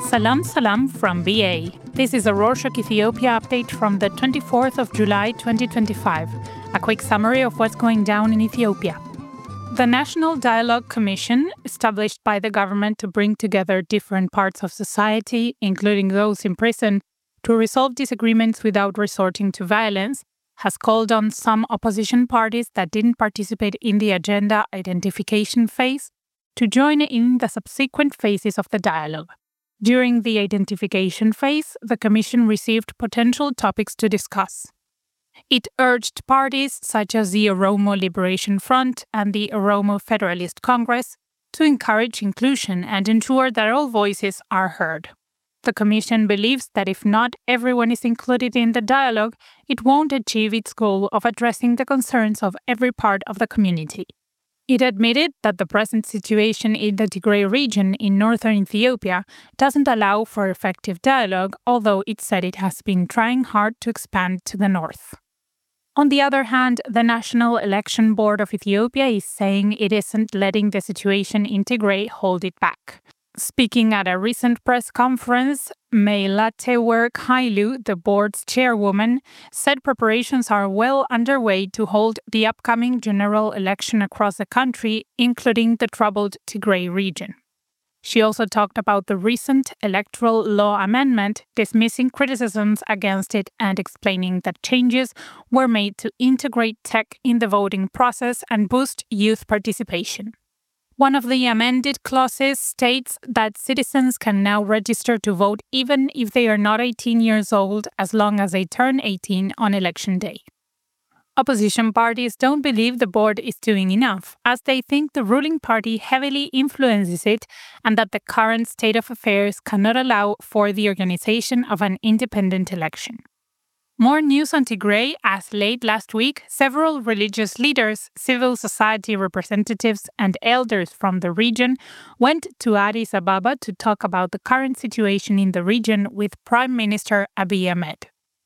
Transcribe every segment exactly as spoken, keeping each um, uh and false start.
Salam salam from B A. This is a Rorshok Ethiopia update from the twenty-fourth of July twenty twenty-five. A quick summary of what's going down in Ethiopia. The National Dialogue Commission, established by the government to bring together different parts of society, including those in prison, to resolve disagreements without resorting to violence, has called on some opposition parties that didn't participate in the agenda identification phase to join in the subsequent phases of the dialogue. During the identification phase, the Commission received potential topics to discuss. It urged parties such as the Oromo Liberation Front and the Oromo Federalist Congress to encourage inclusion and ensure that all voices are heard. The Commission believes that if not everyone is included in the dialogue, it won't achieve its goal of addressing the concerns of every part of the community. It admitted that the present situation in the Tigray region in northern Ethiopia doesn't allow for effective dialogue, although it said it has been trying hard to expand to the north. On the other hand, the National Election Board of Ethiopia is saying it isn't letting the situation in Tigray hold it back. Speaking at a recent press conference, Meilatewerk Hailu, the board's chairwoman, said preparations are well underway to hold the upcoming general election across the country, including the troubled Tigray region. She also talked about the recent electoral law amendment, dismissing criticisms against it and explaining that changes were made to integrate tech in the voting process and boost youth participation. One of the amended clauses states that citizens can now register to vote even if they are not eighteen years old, as long as they turn eighteen on election day. Opposition parties don't believe the board is doing enough, as they think the ruling party heavily influences it and that the current state of affairs cannot allow for the organization of an independent election. More news on Tigray, as late last week, several religious leaders, civil society representatives, and elders from the region went to Addis Ababa to talk about the current situation in the region with Prime Minister Abiy Ahmed.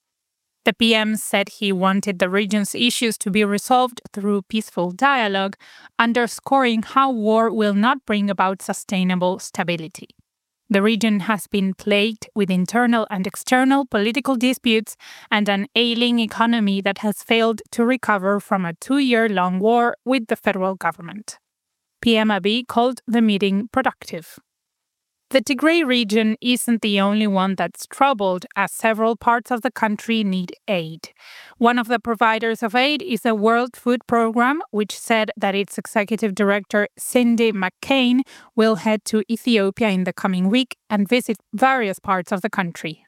The P M said he wanted the region's issues to be resolved through peaceful dialogue, underscoring how war will not bring about sustainable stability. The region has been plagued with internal and external political disputes and an ailing economy that has failed to recover from a two-year-long war with the federal government. P M Abiy called the meeting productive. The Tigray region isn't the only one that's troubled, as several parts of the country need aid. One of the providers of aid is the World Food Programme, which said that its executive director, Cindy McCain, will head to Ethiopia in the coming week and visit various parts of the country.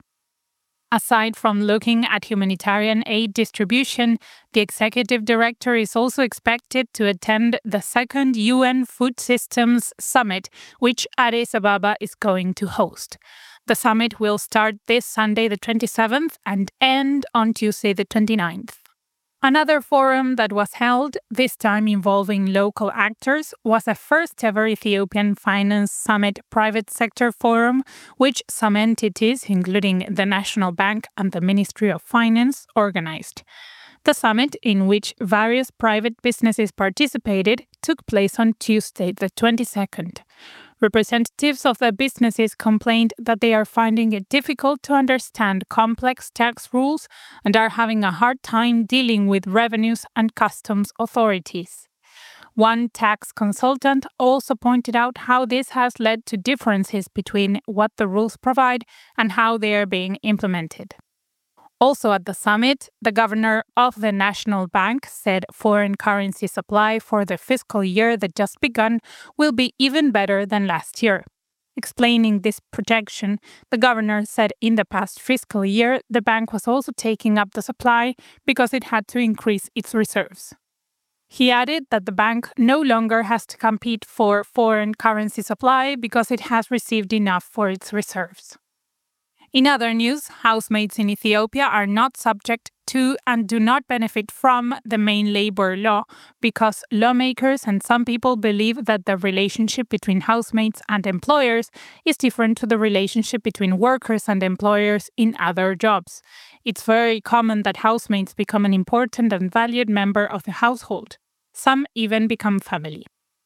Aside from looking at humanitarian aid distribution, the executive director is also expected to attend the second U N Food Systems Summit, which Addis Ababa is going to host. The summit will start this Sunday the twenty-seventh and end on Tuesday the twenty-ninth. Another forum that was held, this time involving local actors, was a first-ever Ethiopian Finance Summit Private Sector Forum, which some entities, including the National Bank and the Ministry of Finance, organized. The summit, in which various private businesses participated, took place on Tuesday, the twenty-second. Representatives of the businesses complained that they are finding it difficult to understand complex tax rules and are having a hard time dealing with revenues and customs authorities. One tax consultant also pointed out how this has led to differences between what the rules provide and how they are being implemented. Also at the summit, the governor of the National Bank said foreign currency supply for the fiscal year that just begun will be even better than last year. Explaining this projection, the governor said in the past fiscal year, the bank was also taking up the supply because it had to increase its reserves. He added that the bank no longer has to compete for foreign currency supply because it has received enough for its reserves. In other news, housemates in Ethiopia are not subject to and do not benefit from the main labor law because lawmakers and some people believe that the relationship between housemates and employers is different to the relationship between workers and employers in other jobs. It's very common that housemates become an important and valued member of the household. Some even become family.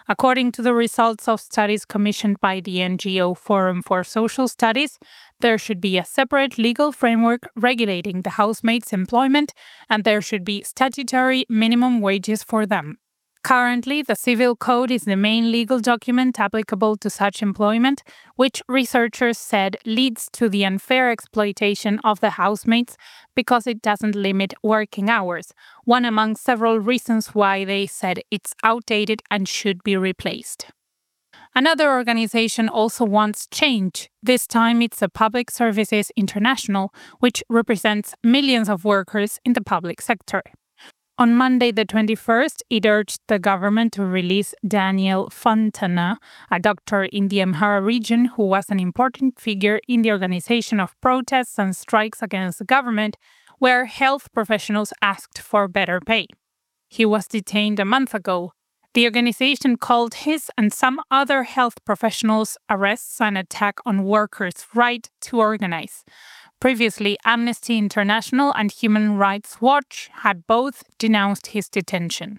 According to the results of studies commissioned by the N G O Forum for Social Studies, there should be a separate legal framework regulating the housemaid's employment, and there should be statutory minimum wages for them. Currently, the Civil Code is the main legal document applicable to such employment, which researchers said leads to the unfair exploitation of the housemates because it doesn't limit working hours, one among several reasons why they said it's outdated and should be replaced. Another organization also wants change. This time it's the Public Services International, which represents millions of workers in the public sector. On Monday the twenty-first, it urged the government to release Daniel Fontana, a doctor in the Amhara region who was an important figure in the organization of protests and strikes against the government, where health professionals asked for better pay. He was detained a month ago. The organization called his and some other health professionals' arrests an attack on workers' right to organize. Previously, Amnesty International and Human Rights Watch had both denounced his detention.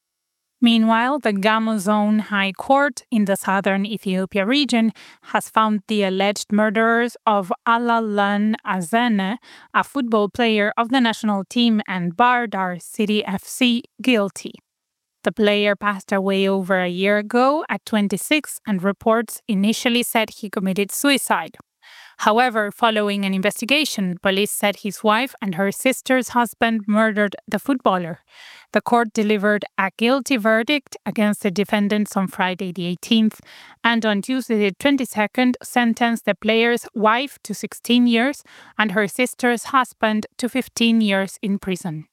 Meanwhile, the Gamo Zone High Court in the southern Ethiopia region has found the alleged murderers of Alalan Azene, a football player of the national team, and Bardar City F C, guilty. The player passed away over a year ago at twenty-six, and reports initially said he committed suicide. However, following an investigation, police said his wife and her sister's husband murdered the footballer. The court delivered a guilty verdict against the defendants on Friday the eighteenth, and on Tuesday the twenty-second sentenced the player's wife to sixteen years and her sister's husband to fifteen years in prison.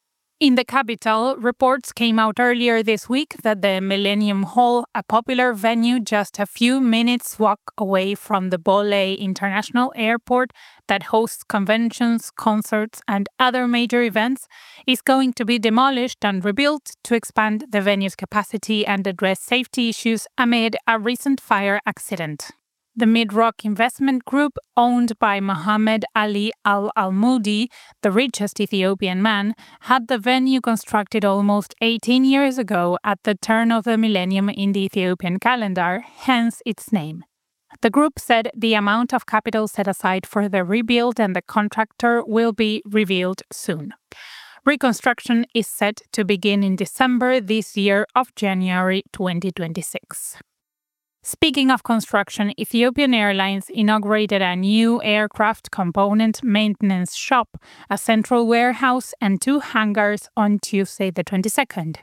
In the capital, reports came out earlier this week that the Millennium Hall, a popular venue just a few minutes' walk away from the Bole International Airport that hosts conventions, concerts, and other major events, is going to be demolished and rebuilt to expand the venue's capacity and address safety issues amid a recent fire accident. The Mid-Rock Investment Group, owned by Mohammed Ali Al-Almoudi, the richest Ethiopian man, had the venue constructed almost eighteen years ago at the turn of the millennium in the Ethiopian calendar, hence its name. The group said the amount of capital set aside for the rebuild and the contractor will be revealed soon. Reconstruction is set to begin in December this year of January twenty twenty-six. Speaking of construction, Ethiopian Airlines inaugurated a new aircraft component maintenance shop, a central warehouse, and two hangars on Tuesday the twenty-second.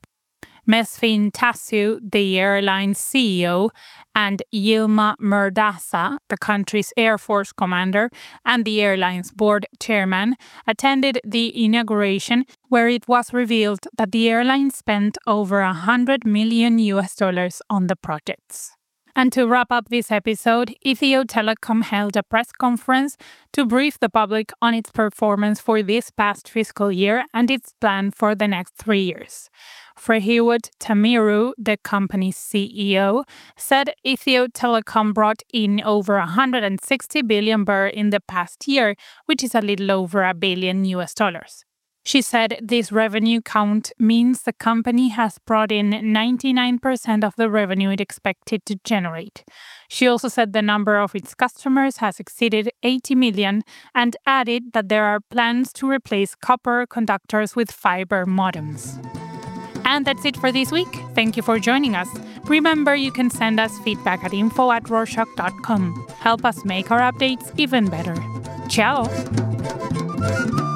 Mesfin Tasu, the airline's C E O, and Yilma Murdasa, the country's Air Force commander and the airline's board chairman, attended the inauguration, where it was revealed that the airline spent over one hundred million U S dollars on the projects. And to wrap up this episode, Ethio Telecom held a press conference to brief the public on its performance for this past fiscal year and its plan for the next three years. Frehiwot Tamiru, the company's C E O, said Ethio Telecom brought in over one hundred sixty billion birr in the past year, which is a little over a billion U S dollars. She said this revenue count means the company has brought in ninety-nine percent of the revenue it expected to generate. She also said the number of its customers has exceeded eighty million and added that there are plans to replace copper conductors with fiber modems. And that's it for this week. Thank you for joining us. Remember, you can send us feedback at info at rorschach dot com. Help us make our updates even better. Ciao!